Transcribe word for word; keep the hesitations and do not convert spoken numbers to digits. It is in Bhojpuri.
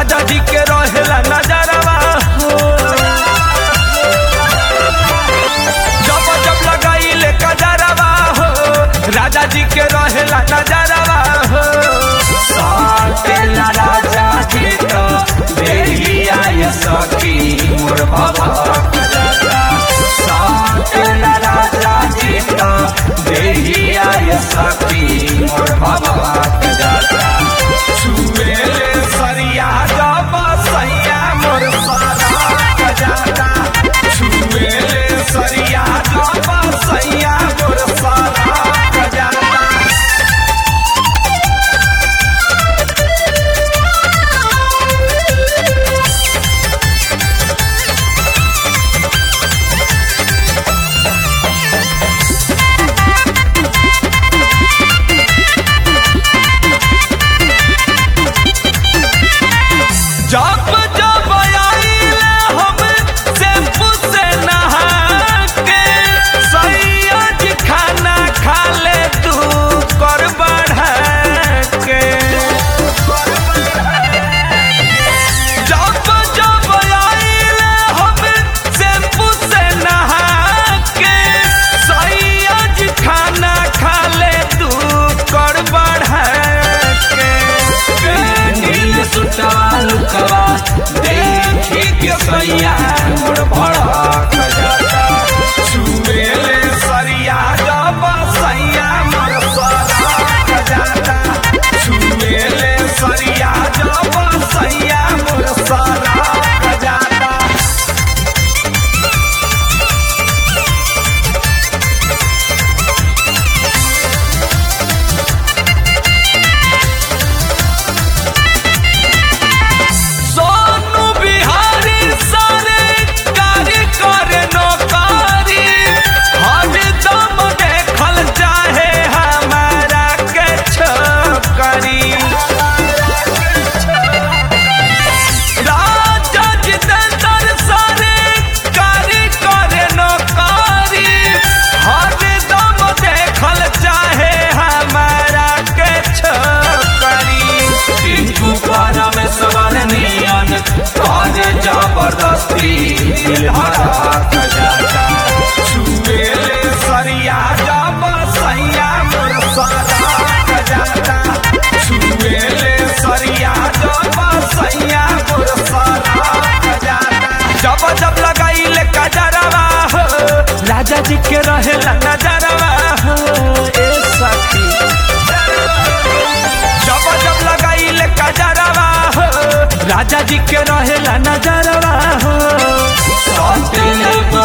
राजा जी के रहेला नजरवा हो। जब जब लगाइले कजरवा हो राजा जी के रहेला नजरवा हो। साटेला राजा जी तो देहिया ये सखी मोर भभक जाता। साटेला राजा जी तो देहिया ये सखी मोर भभक जाता। छुएले सरिया जब सैया मोर सड़क जाता। छुएले सरिया जब सैया मोर सड़क जाता। जब जब आइले हम शैम्पू से नहा के सैया जी खाना खा ले तू कर बढ़ा के। जब जब आइले हम शैम्पू से नहा के सैया जी खाना खा ले तू कर बढ़ा के। नील सुटवा लुकवा देखी के सैया मोर भड़क जाता। छुएले सरिया जब सैया मोर सड़क जाता। छुएले सरिया जब सैया मोर सड़क जाता। सोनू बिहारी सारे कार्य करे नौकरी हरदम देखल चाहे हमारा के छोकरी। राजा जितेंद्र सारे कार्य करे नौकरी हरदम देखल चाहे हमारा के छोकरी। टिंकू परमेश्वर नियन करे जबरदस्ती दिल भड़क जाता। छुएले सरिया जब सैया मोर सड़क जाता। छुएले सरिया जब सैया मोर सड़क जाता। जब जब लगाइले कजरवा हो राजा जी के रहेला नजरवा हो। ए सखी जब जब लगाइले कजरवा हो राजा जी के रहेला नजरवा हो। साटेला